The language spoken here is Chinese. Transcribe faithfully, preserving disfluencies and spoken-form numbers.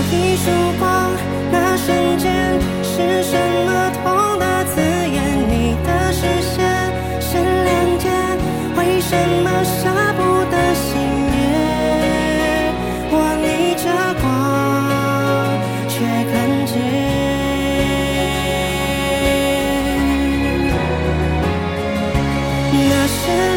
一束光，那瞬间是什么痛的字眼？你的视线是连接，为什么舍不得熄灭？我逆着光，却看见那是